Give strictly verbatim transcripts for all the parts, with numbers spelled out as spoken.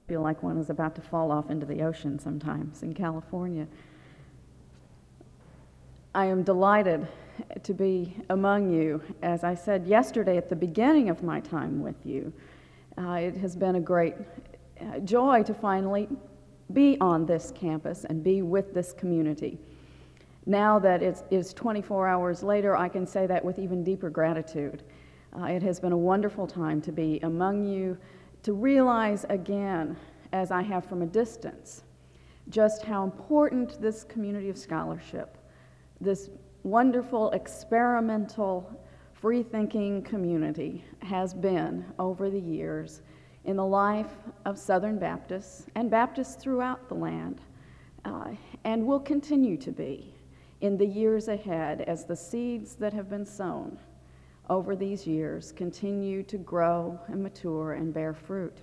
feel like one is about to fall off into the ocean sometimes in California. I am delighted to be among you. As I said yesterday at the beginning of my time with you, uh, it has been a great uh, joy to finally be on this campus and be with this community. Now that it's, it's twenty-four hours later, I can say that with even deeper gratitude. Uh, it has been a wonderful time to be among you, to realize again, as I have from a distance, just how important this community of scholarship, this wonderful, experimental, free-thinking community has been over the years in the life of Southern Baptists and Baptists throughout the land, uh, and will continue to be in the years ahead as the seeds that have been sown over these years continue to grow and mature and bear fruit.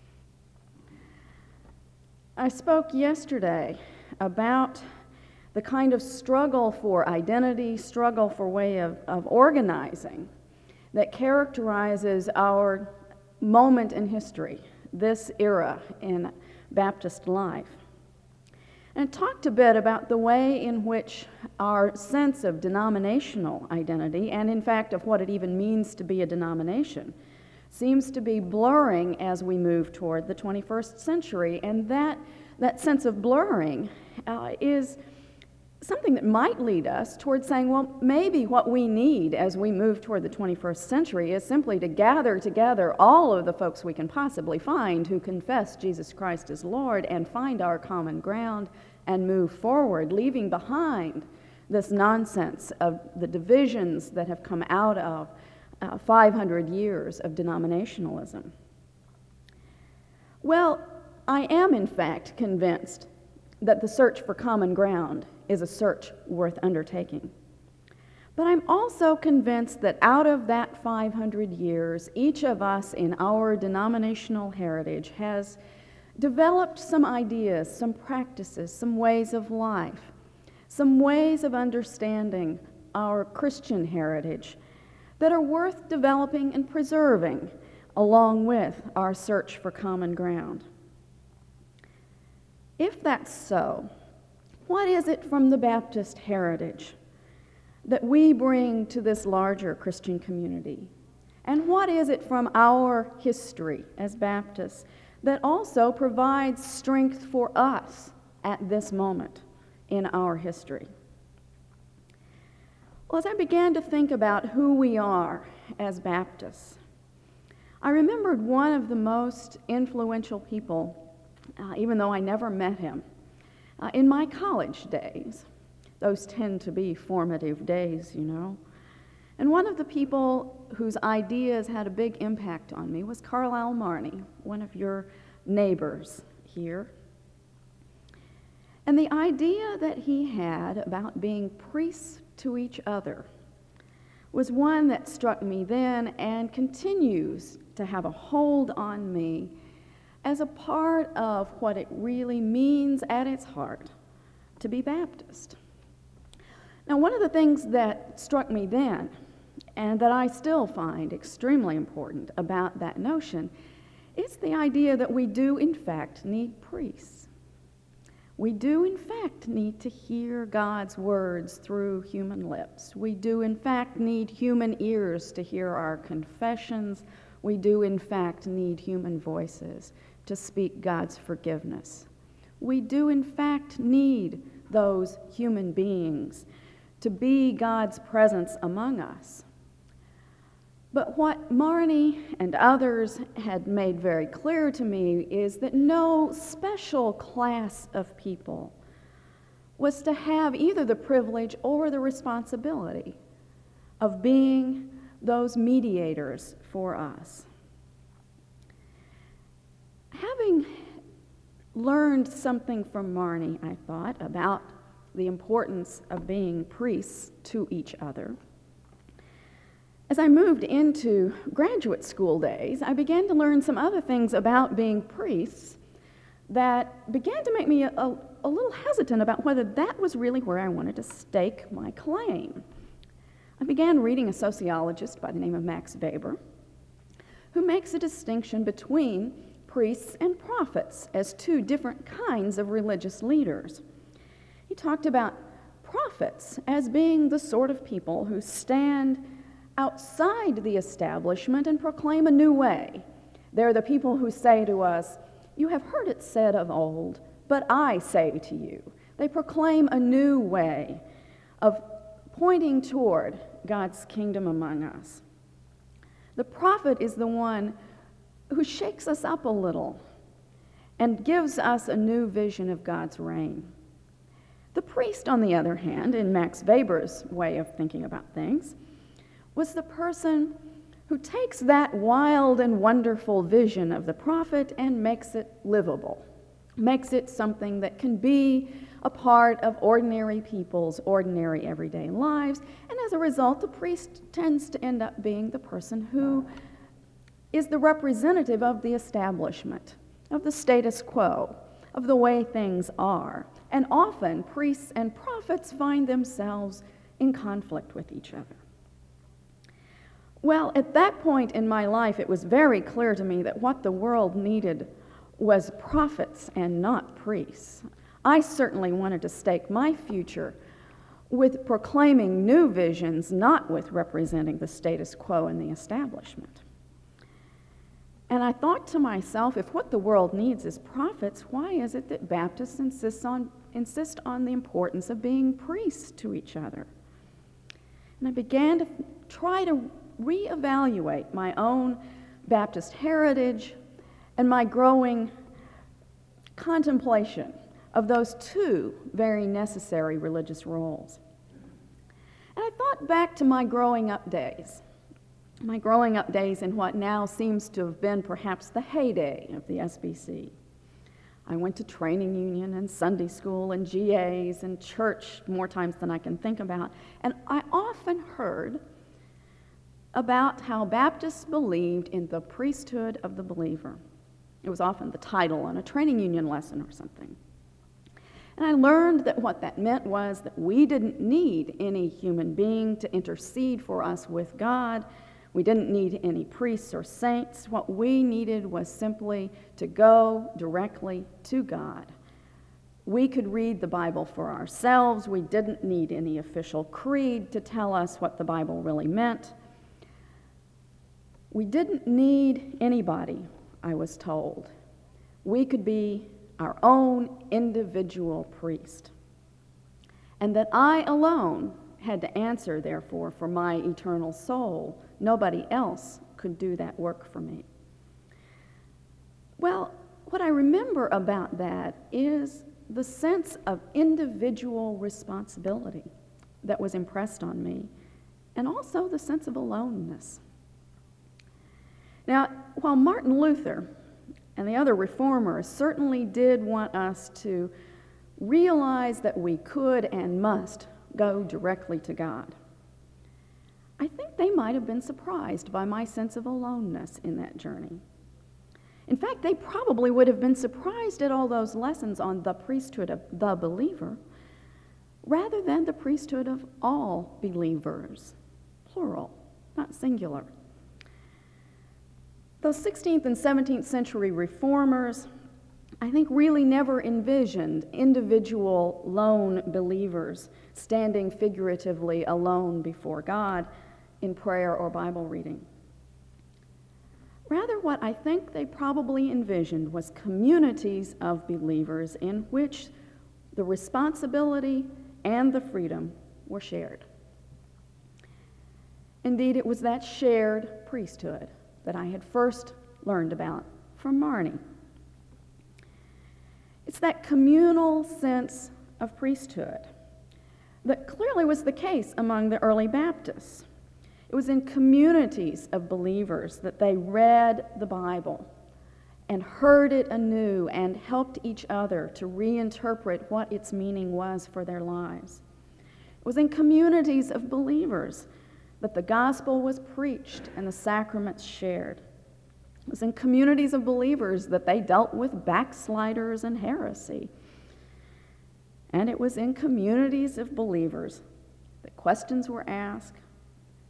I spoke yesterday about the kind of struggle for identity, struggle for way of, of organizing that characterizes our moment in history, this era in Baptist life. And talked a bit about the way in which our sense of denominational identity, and in fact of what it even means to be a denomination, seems to be blurring as we move toward the twenty-first century. And that, that sense of blurring uh, is something that might lead us towards saying, well, maybe what we need as we move toward the twenty-first century is simply to gather together all of the folks we can possibly find who confess Jesus Christ as Lord and find our common ground and move forward, leaving behind this nonsense of the divisions that have come out of uh, five hundred years of denominationalism. Well, I am in fact convinced that the search for common ground is a search worth undertaking. But I'm also convinced that out of that five hundred years, each of us in our denominational heritage has developed some ideas, some practices, some ways of life, some ways of understanding our Christian heritage that are worth developing and preserving along with our search for common ground. If that's so, what is it from the Baptist heritage that we bring to this larger Christian community? And what is it from our history as Baptists that also provides strength for us at this moment in our history? Well, as I began to think about who we are as Baptists, I remembered one of the most influential people, uh, even though I never met him, uh, in my college days. Those tend to be formative days, you know. And one of the people whose ideas had a big impact on me was Carlisle Marney, one of your neighbors here. And the idea that he had about being priests to each other was one that struck me then and continues to have a hold on me as a part of what it really means at its heart to be Baptist. Now, one of the things that struck me then, and that I still find extremely important about that notion, is the idea that we do, in fact, need priests. We do, in fact, need to hear God's words through human lips. We do, in fact, need human ears to hear our confessions. We do, in fact, need human voices to speak God's forgiveness. We do, in fact, need those human beings to be God's presence among us. But what Marney and others had made very clear to me is that no special class of people was to have either the privilege or the responsibility of being those mediators for us. Having learned something from Marney, I thought, about the importance of being priests to each other, as I moved into graduate school days, I began to learn some other things about being priests that began to make me a, a, a little hesitant about whether that was really where I wanted to stake my claim. I began reading a sociologist by the name of Max Weber, who makes a distinction between priests and prophets as two different kinds of religious leaders. He talked about prophets as being the sort of people who stand outside the establishment and proclaim a new way. They're the people who say to us, "You have heard it said of old, but I say to you." They proclaim a new way of pointing toward God's kingdom among us. The prophet is the one who shakes us up a little and gives us a new vision of God's reign. The priest, on the other hand, in Max Weber's way of thinking about things, was the person who takes that wild and wonderful vision of the prophet and makes it livable, makes it something that can be a part of ordinary people's ordinary everyday lives, and as a result, the priest tends to end up being the person who is the representative of the establishment, of the status quo, of the way things are. And often, priests and prophets find themselves in conflict with each other. Well, at that point in my life, it was very clear to me that what the world needed was prophets and not priests. I certainly wanted to stake my future with proclaiming new visions, not with representing the status quo and the establishment. And I thought to myself, if what the world needs is prophets, why is it that Baptists insist on, insist on the importance of being priests to each other? And I began to try to reevaluate my own Baptist heritage and my growing contemplation of those two very necessary religious roles. And I thought back to my growing up days. My growing up days in what now seems to have been perhaps the heyday of the S B C. I went to training union and Sunday school and G As and church more times than I can think about, and I often heard about how Baptists believed in the priesthood of the believer. It was often the title on a training union lesson or something. And I learned that what that meant was that we didn't need any human being to intercede for us with God. We didn't need any priests or saints. What we needed was simply to go directly to God. We could read the Bible for ourselves. We didn't need any official creed to tell us what the Bible really meant. We didn't need anybody, I was told. We could be our own individual priest. And that I alone had to answer, therefore, for my eternal soul. Nobody else could do that work for me. Well, what I remember about that is the sense of individual responsibility that was impressed on me, and also the sense of aloneness. Now, while Martin Luther and the other reformers certainly did want us to realize that we could and must go directly to God, I think they might have been surprised by my sense of aloneness in that journey. In fact, they probably would have been surprised at all those lessons on the priesthood of the believer rather than the priesthood of all believers, plural, not singular. Those sixteenth and seventeenth century reformers, I think, really never envisioned individual lone believers standing figuratively alone before God in prayer or Bible reading. Rather, what I think they probably envisioned was communities of believers in which the responsibility and the freedom were shared. Indeed, it was that shared priesthood that I had first learned about from Marnie. It's that communal sense of priesthood that clearly was the case among the early Baptists. It was in communities of believers that they read the Bible and heard it anew and helped each other to reinterpret what its meaning was for their lives. It was in communities of believers that the gospel was preached and the sacraments shared. It was in communities of believers that they dealt with backsliders and heresy. And it was in communities of believers that questions were asked,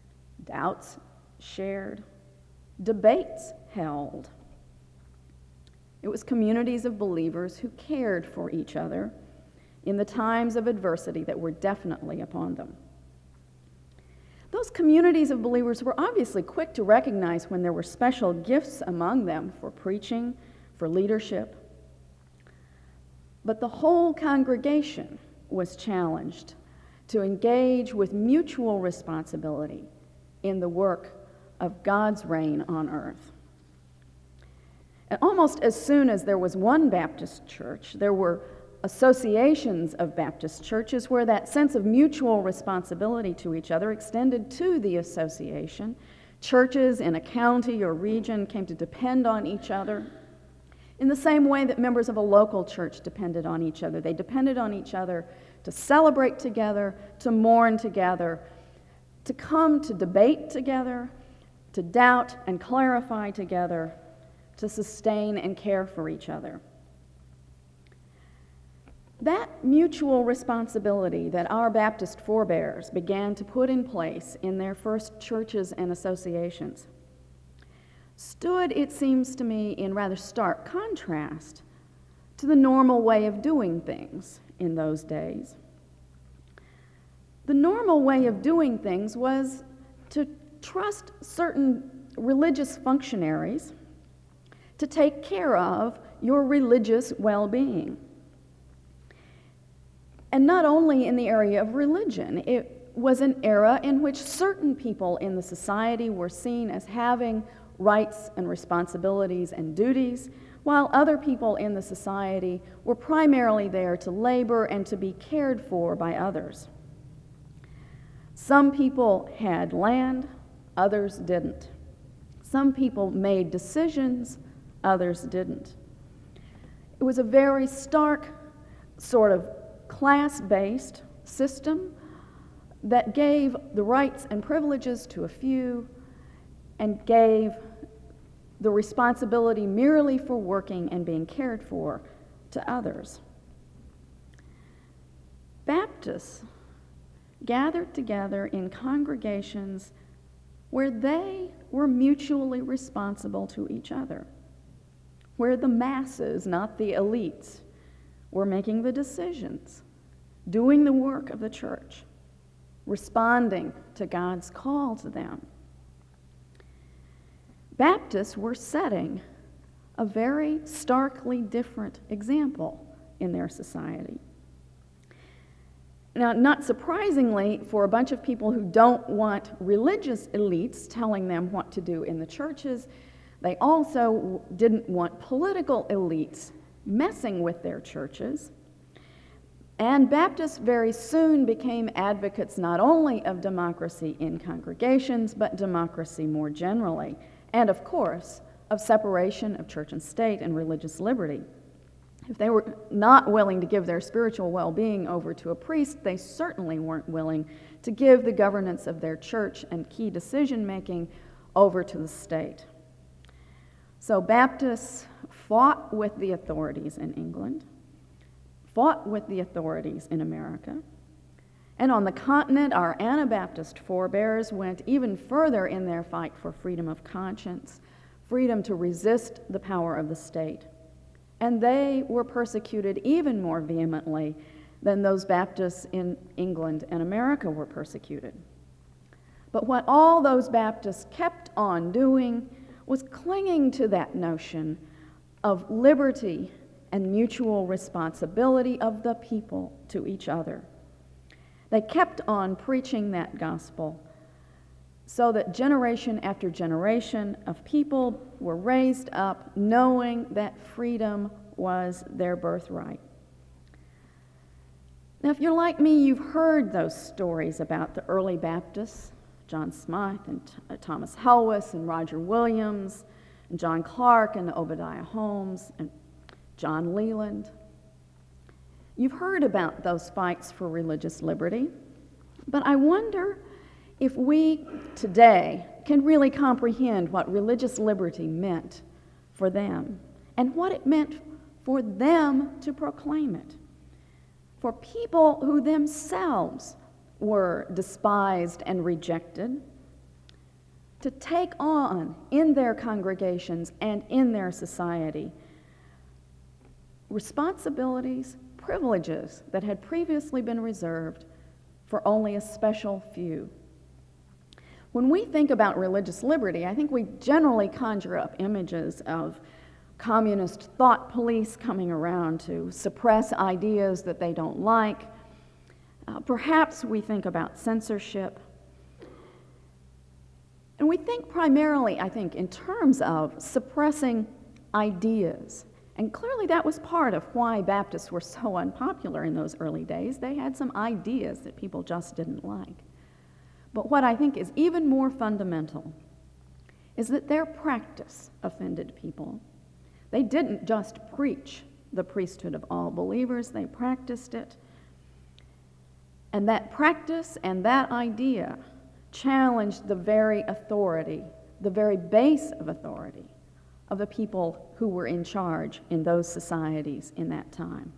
doubts shared, debates held. It was communities of believers who cared for each other in the times of adversity that were definitely upon them. Those communities of believers were obviously quick to recognize when there were special gifts among them for preaching, for leadership. But the whole congregation was challenged to engage with mutual responsibility in the work of God's reign on earth. And almost as soon as there was one Baptist church, there were associations of Baptist churches where that sense of mutual responsibility to each other extended to the association. Churches in a county or region came to depend on each other in the same way that members of a local church depended on each other. They depended on each other to celebrate together, to mourn together, to come to debate together, to doubt and clarify together, to sustain and care for each other. That mutual responsibility that our Baptist forebears began to put in place in their first churches and associations stood, it seems to me, in rather stark contrast to the normal way of doing things in those days. The normal way of doing things was to trust certain religious functionaries to take care of your religious well-being. And not only in the area of religion, it was an era in which certain people in the society were seen as having rights and responsibilities and duties, while other people in the society were primarily there to labor and to be cared for by others. Some people had land, others didn't. Some people made decisions, others didn't. It was a very stark sort of class-based system that gave the rights and privileges to a few and gave the responsibility merely for working and being cared for to others. Baptists gathered together in congregations where they were mutually responsible to each other, where the masses, not the elites, were making the decisions, doing the work of the church, responding to God's call to them. Baptists were setting a very starkly different example in their society. Now, not surprisingly, for a bunch of people who don't want religious elites telling them what to do in the churches, they also didn't want political elites messing with their churches. And Baptists very soon became advocates not only of democracy in congregations, but democracy more generally, and of course, of separation of church and state and religious liberty. If they were not willing to give their spiritual well-being over to a priest, they certainly weren't willing to give the governance of their church and key decision-making over to the state. So Baptists fought with the authorities in England, fought with the authorities in America, and on the continent, our Anabaptist forebears went even further in their fight for freedom of conscience, freedom to resist the power of the state. And they were persecuted even more vehemently than those Baptists in England and America were persecuted. But what all those Baptists kept on doing was clinging to that notion of liberty and mutual responsibility of the people to each other. They kept on preaching that gospel so that generation after generation of people were raised up knowing that freedom was their birthright. Now, if you're like me, you've heard those stories about the early Baptists, John Smythe and uh, Thomas Helwys and Roger Williams and John Clark and Obadiah Holmes and John Leland. You've heard about those fights for religious liberty, but I wonder if we today can really comprehend what religious liberty meant for them and what it meant for them to proclaim it, for people who themselves were despised and rejected, to take on in their congregations and in their society responsibilities, privileges that had previously been reserved for only a special few. When we think about religious liberty, I think we generally conjure up images of communist thought police coming around to suppress ideas that they don't like. Uh, perhaps we think about censorship. And we think primarily, I think, in terms of suppressing ideas. And clearly that was part of why Baptists were so unpopular in those early days. They had some ideas that people just didn't like. But what I think is even more fundamental is that their practice offended people. They didn't just preach the priesthood of all believers, they practiced it. And that practice and that idea challenged the very authority, the very base of authority of the people who were in charge in those societies in that time.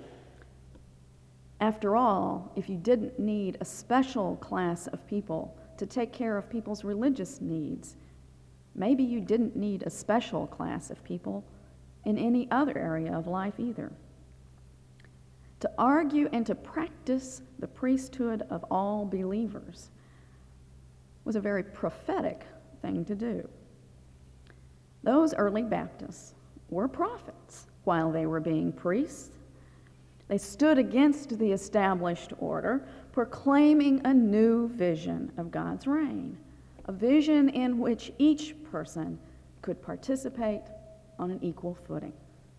After all, if you didn't need a special class of people to take care of people's religious needs, maybe you didn't need a special class of people in any other area of life either. To argue and to practice the priesthood of all believers was a very prophetic thing to do. Those early Baptists were prophets while they were being priests. They stood against the established order, proclaiming a new vision of God's reign, a vision in which each person could participate on an equal footing.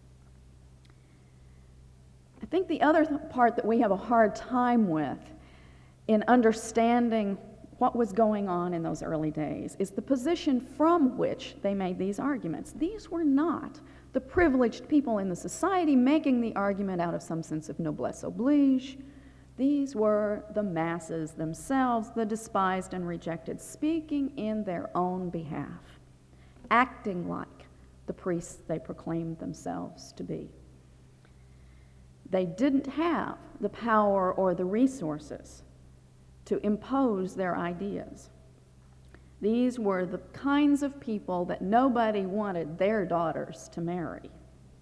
I think the other th- part that we have a hard time with in understanding what was going on in those early days is the position from which they made these arguments. These were not the privileged people in the society making the argument out of some sense of noblesse oblige. These were the masses themselves, the despised and rejected, speaking in their own behalf, acting like the priests they proclaimed themselves to be. They didn't have the power or the resources to impose their ideas. These were the kinds of people that nobody wanted their daughters to marry.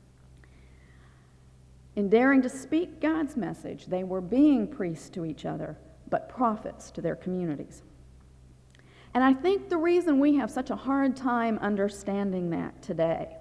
In daring to speak God's message, they were being priests to each other, but prophets to their communities. And I think the reason we have such a hard time understanding that today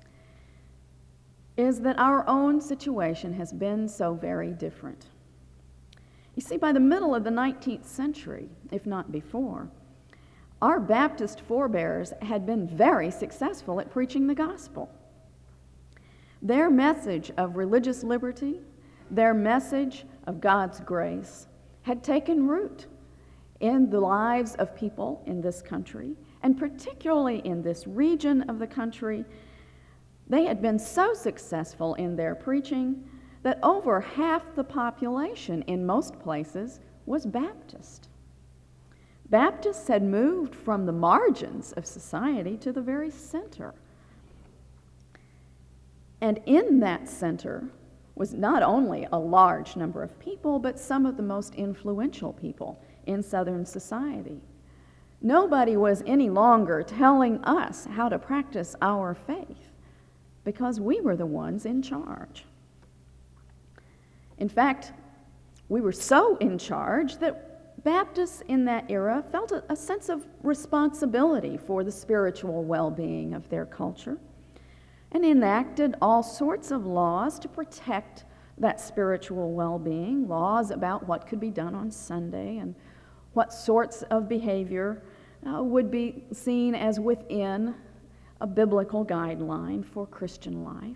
is that our own situation has been so very different. You see, by the middle of the nineteenth century, if not before, our Baptist forebears had been very successful at preaching the gospel. Their message of religious liberty, their message of God's grace, had taken root in the lives of people in this country, and particularly in this region of the country. They had been so successful in their preaching that over half the population in most places was Baptist. Baptists had moved from the margins of society to the very center. And in that center was not only a large number of people, but some of the most influential people in Southern society. Nobody was any longer telling us how to practice our faith because we were the ones in charge. In fact, we were so in charge that Baptists in that era felt a, a sense of responsibility for the spiritual well-being of their culture and enacted all sorts of laws to protect that spiritual well-being, laws about what could be done on Sunday and what sorts of behavior uh, would be seen as within a biblical guideline for Christian life.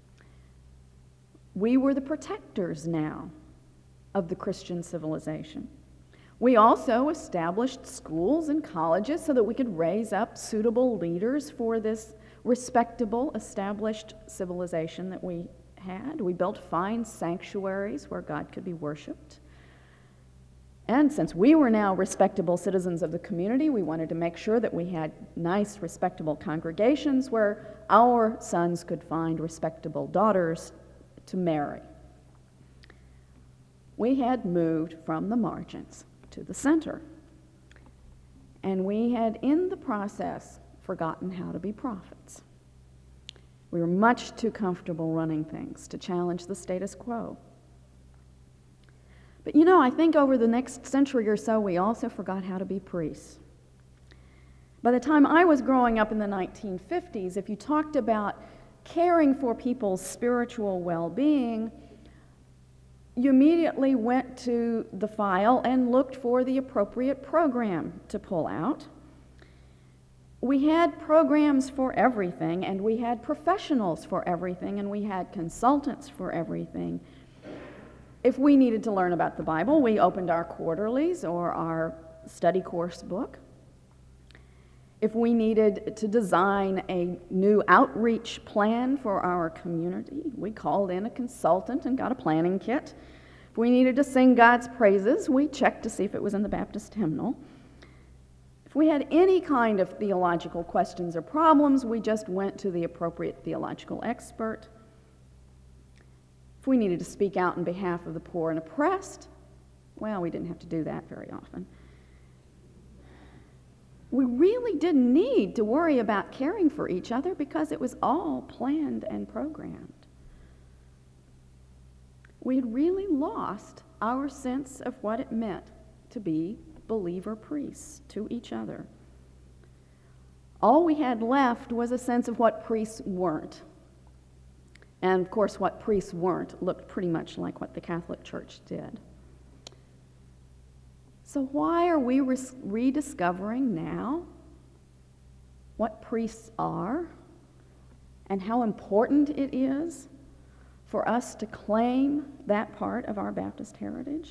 We were the protectors now of the Christian civilization. We also established schools and colleges so that we could raise up suitable leaders for this respectable, established civilization that we had. We built fine sanctuaries where God could be worshiped. And since we were now respectable citizens of the community, we wanted to make sure that we had nice, respectable congregations where our sons could find respectable daughters to marry. We had moved from the margins to the center. And we had, in the process, forgotten how to be prophets. We were much too comfortable running things to challenge the status quo. But you know, I think over the next century or so, we also forgot how to be priests. By the time I was growing up in the nineteen fifties, if you talked about caring for people's spiritual well-being, you immediately went to the file and looked for the appropriate program to pull out. We had programs for everything, and we had professionals for everything, and we had consultants for everything. If we needed to learn about the Bible, we opened our quarterlies or our study course book. If we needed to design a new outreach plan for our community, we called in a consultant and got a planning kit. If we needed to sing God's praises, we checked to see if it was in the Baptist hymnal. If we had any kind of theological questions or problems, we just went to the appropriate theological expert. If we needed to speak out on behalf of the poor and oppressed, well, we didn't have to do that very often. We really didn't need to worry about caring for each other because it was all planned and programmed. We had really lost our sense of what it meant to be believer priests to each other. All we had left was a sense of what priests weren't. And of course, what priests weren't looked pretty much like what the Catholic Church did. So why are we res- rediscovering now what priests are and how important it is for us to claim that part of our Baptist heritage?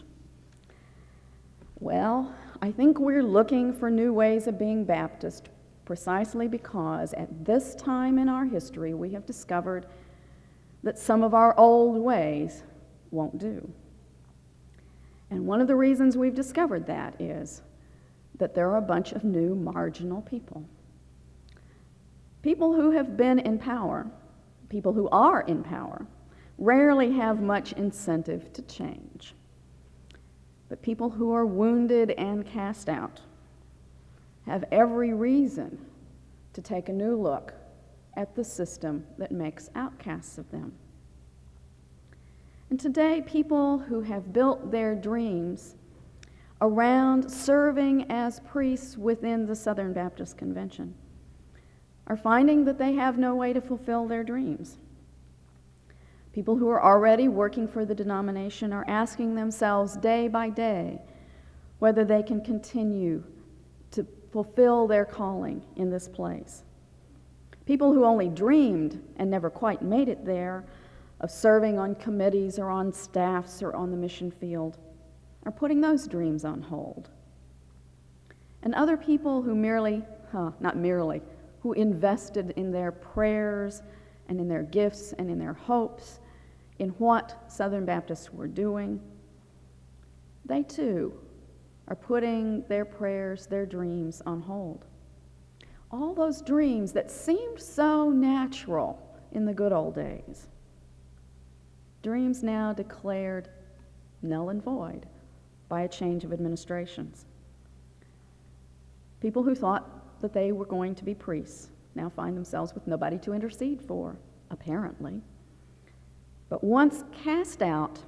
Well, I think we're looking for new ways of being Baptist precisely because at this time in our history we have discovered that some of our old ways won't do. And one of the reasons we've discovered that is that there are a bunch of new marginal people. People who have been in power, people who are in power, rarely have much incentive to change. But people who are wounded and cast out have every reason to take a new look at the system that makes outcasts of them. And today, people who have built their dreams around serving as priests within the Southern Baptist Convention are finding that they have no way to fulfill their dreams. People who are already working for the denomination are asking themselves day by day whether they can continue to fulfill their calling in this place. People who only dreamed and never quite made it there of serving on committees or on staffs or on the mission field are putting those dreams on hold. And other people who merely, huh, not merely, who invested in their prayers and in their gifts and in their hopes in what Southern Baptists were doing, they too are putting their prayers, their dreams on hold. All those dreams that seemed so natural in the good old days. Dreams now declared null and void by a change of administrations. People who thought that they were going to be priests now find themselves with nobody to intercede for, apparently. But once cast out,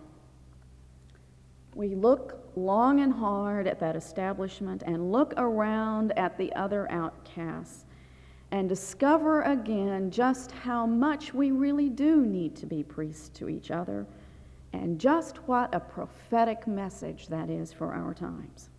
we look long and hard at that establishment and look around at the other outcasts and discover again just how much we really do need to be priests to each other and just what a prophetic message that is for our times.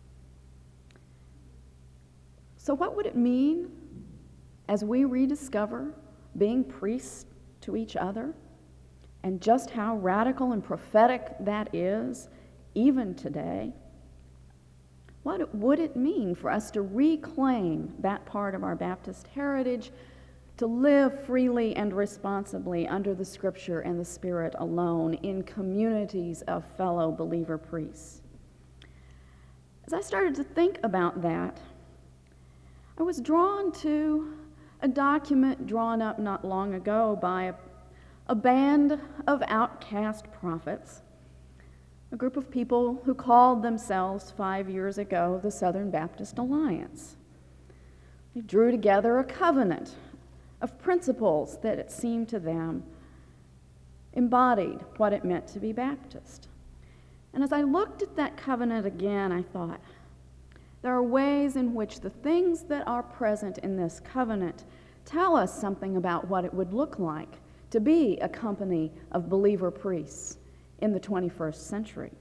So what would it mean as we rediscover being priests to each other and just how radical and prophetic that is even today? What would it mean for us to reclaim that part of our Baptist heritage, to live freely and responsibly under the Scripture and the Spirit alone in communities of fellow believer priests? As I started to think about that, I was drawn to a document drawn up not long ago by a, a band of outcast prophets, a group of people who called themselves five years ago the Southern Baptist Alliance. They drew together a covenant of principles that it seemed to them embodied what it meant to be Baptist. And as I looked at that covenant again, I thought, there are ways in which the things that are present in this covenant tell us something about what it would look like to be a company of believer priests in the twenty-first century.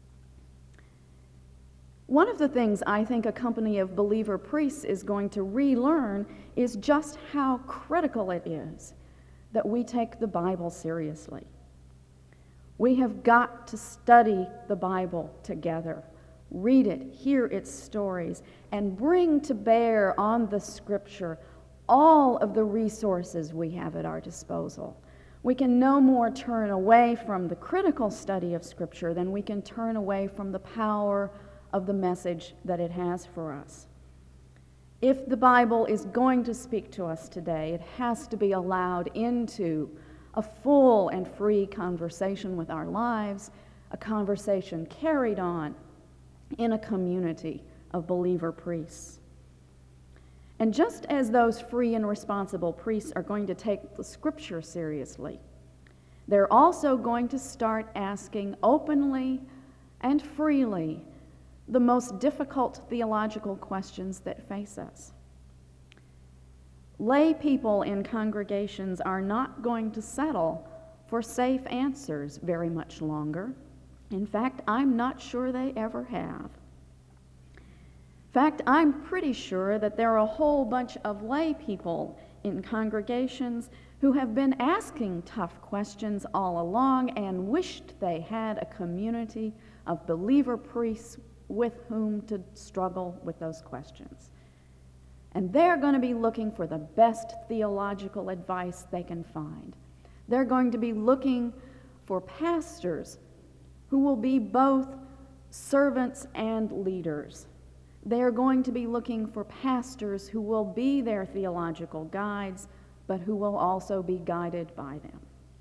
One of the things I think a company of believer priests is going to relearn is just how critical it is that we take the Bible seriously. We have got to study the Bible together, read it, hear its stories, and bring to bear on the Scripture all of the resources we have at our disposal. We can no more turn away from the critical study of Scripture than we can turn away from the power of the message that it has for us. If the Bible is going to speak to us today, it has to be allowed into a full and free conversation with our lives, a conversation carried on in a community of believer priests. And just as those free and responsible priests are going to take the Scripture seriously, they're also going to start asking openly and freely the most difficult theological questions that face us. Lay people in congregations are not going to settle for safe answers very much longer. In fact, I'm not sure they ever have. In fact, I'm pretty sure that there are a whole bunch of lay people in congregations who have been asking tough questions all along and wished they had a community of believer priests with whom to struggle with those questions. And they're going to be looking for the best theological advice they can find. They're going to be looking for pastors who will be both servants and leaders. They're going to be looking for pastors who will be their theological guides, but who will also be guided by them.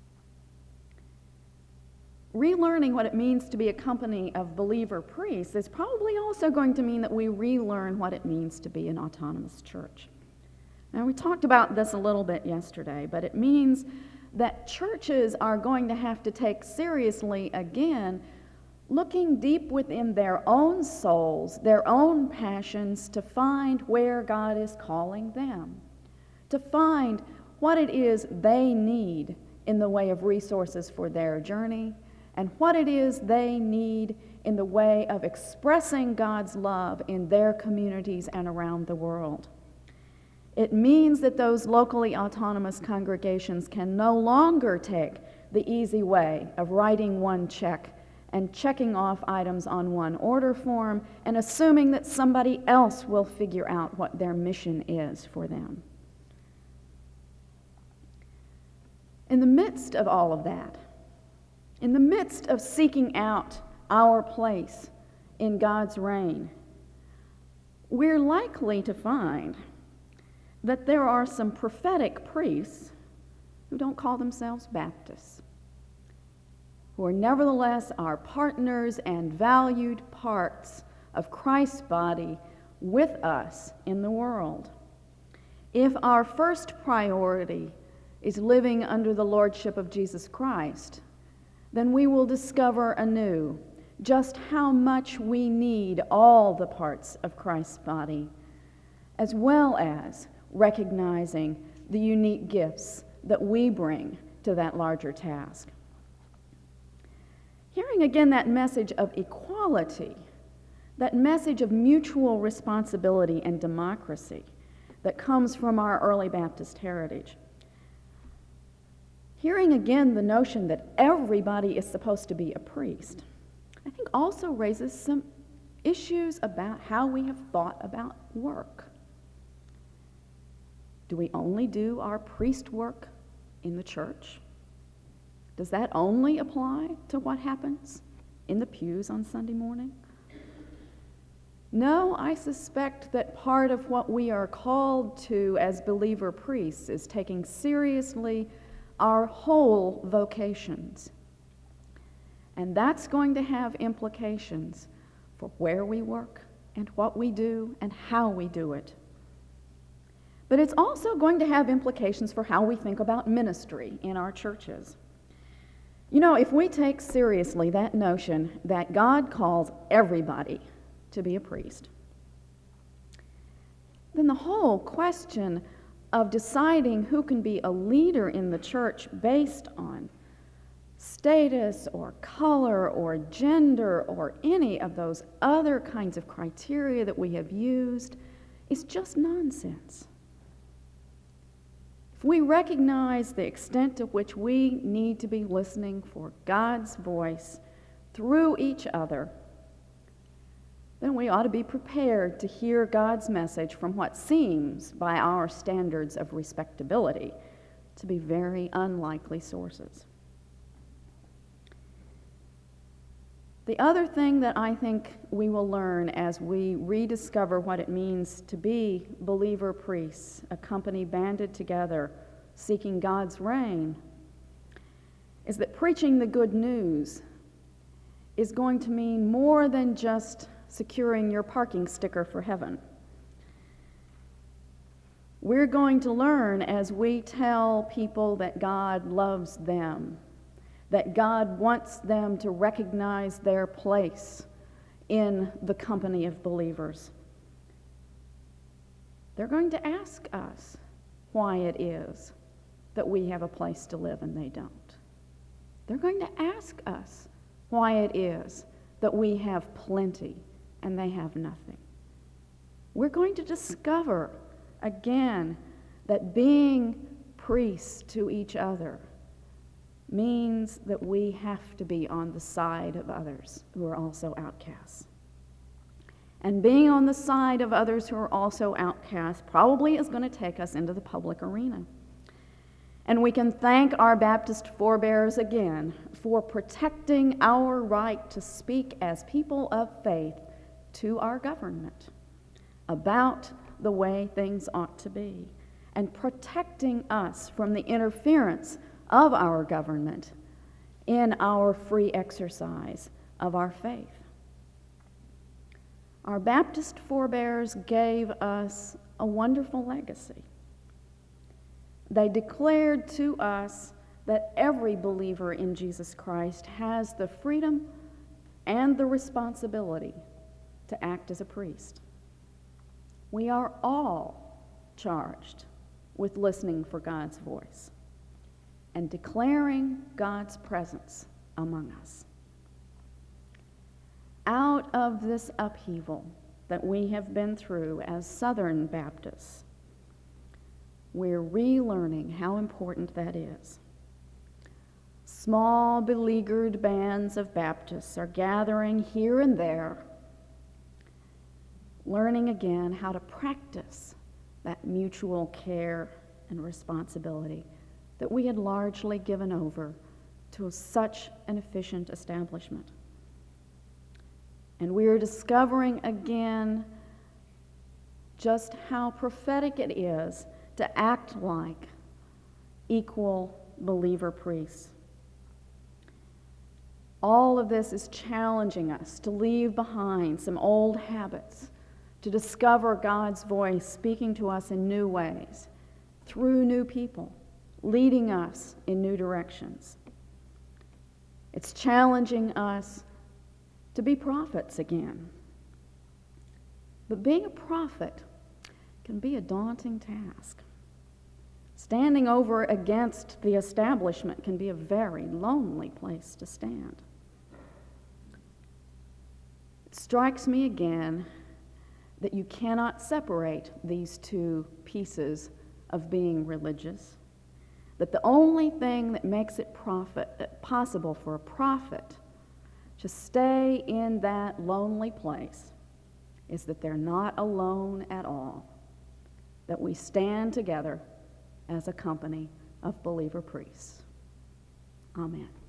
Relearning what it means to be a company of believer priests is probably also going to mean that we relearn what it means to be an autonomous church. Now, we talked about this a little bit yesterday, but it means that churches are going to have to take seriously again looking deep within their own souls, their own passions, to find where God is calling them, to find what it is they need in the way of resources for their journey, and what it is they need in the way of expressing God's love in their communities and around the world. It means that those locally autonomous congregations can no longer take the easy way of writing one check and checking off items on one order form and assuming that somebody else will figure out what their mission is for them. In the midst of all of that, in the midst of seeking out our place in God's reign, we're likely to find that there are some prophetic priests who don't call themselves Baptists, who are nevertheless our partners and valued parts of Christ's body with us in the world. If our first priority is living under the lordship of Jesus Christ, then we will discover anew just how much we need all the parts of Christ's body, as well as recognizing the unique gifts that we bring to that larger task. Hearing again that message of equality, that message of mutual responsibility and democracy that comes from our early Baptist heritage, hearing again the notion that everybody is supposed to be a priest, I think also raises some issues about how we have thought about work. Do we only do our priest work in the church? Does that only apply to what happens in the pews on Sunday morning? No, I suspect that part of what we are called to as believer priests is taking seriously our whole vocations. And that's going to have implications for where we work and what we do and how we do it. But it's also going to have implications for how we think about ministry in our churches. You know, if we take seriously that notion that God calls everybody to be a priest, then the whole question of deciding who can be a leader in the church based on status or color or gender or any of those other kinds of criteria that we have used is just nonsense. If we recognize the extent to which we need to be listening for God's voice through each other, then we ought to be prepared to hear God's message from what seems, by our standards of respectability, to be very unlikely sources. The other thing that I think we will learn as we rediscover what it means to be believer priests, a company banded together, seeking God's reign, is that preaching the good news is going to mean more than just securing your parking sticker for heaven. We're going to learn as we tell people that God loves them, that God wants them to recognize their place in the company of believers. They're going to ask us why it is that we have a place to live and they don't. They're going to ask us why it is that we have plenty and they have nothing. We're going to discover again that being priests to each other means that we have to be on the side of others who are also outcasts. And being on the side of others who are also outcasts probably is going to take us into the public arena. And we can thank our Baptist forebears again for protecting our right to speak as people of faith to our government about the way things ought to be, and protecting us from the interference of our government in our free exercise of our faith. Our Baptist forebears gave us a wonderful legacy. They declared to us that every believer in Jesus Christ has the freedom and the responsibility to act as a priest. We are all charged with listening for God's voice and declaring God's presence among us. Out of this upheaval that we have been through as Southern Baptists, we're relearning how important that is. Small, beleaguered bands of Baptists are gathering here and there, learning again how to practice that mutual care and responsibility that we had largely given over to such an efficient establishment. And we are discovering again just how prophetic it is to act like equal believer priests. All of this is challenging us to leave behind some old habits, to discover God's voice speaking to us in new ways, through new people, leading us in new directions. It's challenging us to be prophets again. But being a prophet can be a daunting task. Standing over against the establishment can be a very lonely place to stand. It strikes me again that you cannot separate these two pieces of being religious, that the only thing that makes it profit, possible for a prophet to stay in that lonely place is that they're not alone at all, that we stand together as a company of believer priests. Amen.